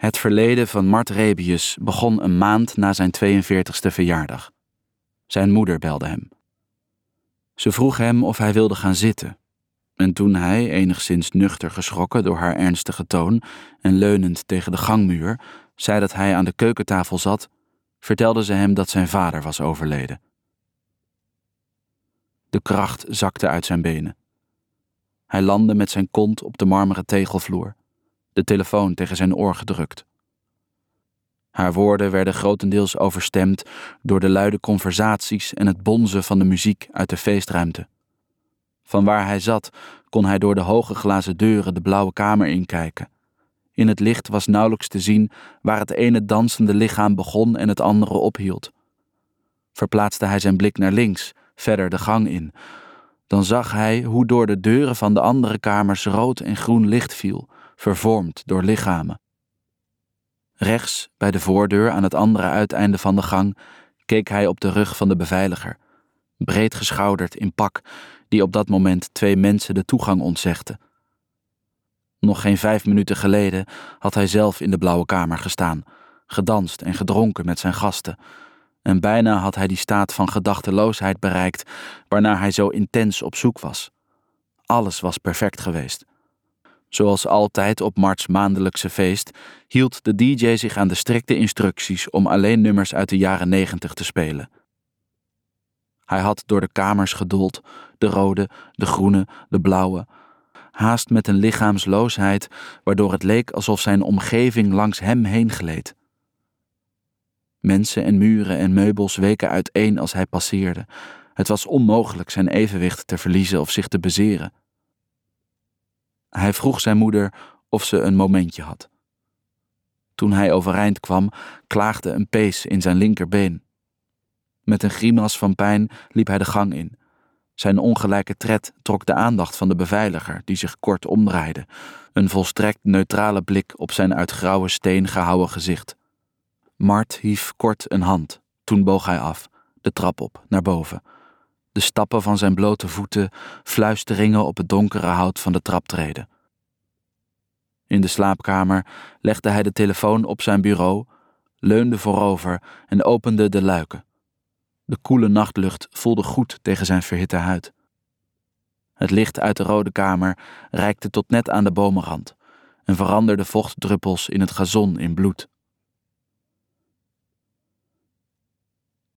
Het verleden van Mart Rebius begon een maand na zijn 42e verjaardag. Zijn moeder belde hem. Ze vroeg hem of hij wilde gaan zitten. En toen hij, enigszins nuchter geschrokken door haar ernstige toon en leunend tegen de gangmuur, zei dat hij aan de keukentafel zat, vertelde ze hem dat zijn vader was overleden. De kracht zakte uit zijn benen. Hij landde met zijn kont op de marmeren tegelvloer, de telefoon tegen zijn oor gedrukt. Haar woorden werden grotendeels overstemd door de luide conversaties en het bonzen van de muziek uit de feestruimte. Van waar hij zat kon hij door de hoge glazen deuren de blauwe kamer inkijken. In het licht was nauwelijks te zien waar het ene dansende lichaam begon en het andere ophield. Verplaatste hij zijn blik naar links, verder de gang in, dan zag hij hoe door de deuren van de andere kamers rood en groen licht viel, vervormd door lichamen. Rechts, bij de voordeur aan het andere uiteinde van de gang, keek hij op de rug van de beveiliger, breed geschouderd in pak, die op dat moment 2 mensen de toegang ontzegde. Nog geen 5 minuten geleden had hij zelf in de blauwe kamer gestaan, gedanst en gedronken met zijn gasten, en bijna had hij die staat van gedachteloosheid bereikt waarnaar hij zo intens op zoek was. Alles was perfect geweest. Zoals altijd op Marts maandelijkse feest hield de DJ zich aan de strikte instructies om alleen nummers uit de jaren 90 te spelen. Hij had door de kamers gedold, de rode, de groene, de blauwe, haast met een lichaamsloosheid waardoor het leek alsof zijn omgeving langs hem heen gleed. Mensen en muren en meubels weken uiteen als hij passeerde. Het was onmogelijk zijn evenwicht te verliezen of zich te bezeren. Hij vroeg zijn moeder of ze een momentje had. Toen hij overeind kwam, klaagde een pees in zijn linkerbeen. Met een grimas van pijn liep hij de gang in. Zijn ongelijke tred trok de aandacht van de beveiliger, die zich kort omdraaide, een volstrekt neutrale blik op zijn uit grauwe steen gehouwen gezicht. Mart hief kort een hand, toen boog hij af, de trap op, naar boven. De stappen van zijn blote voeten, fluisteringen op het donkere hout van de traptreden. In de slaapkamer legde hij de telefoon op zijn bureau, leunde voorover en opende de luiken. De koele nachtlucht voelde goed tegen zijn verhitte huid. Het licht uit de rode kamer reikte tot net aan de bomenrand en veranderde vochtdruppels in het gazon in bloed.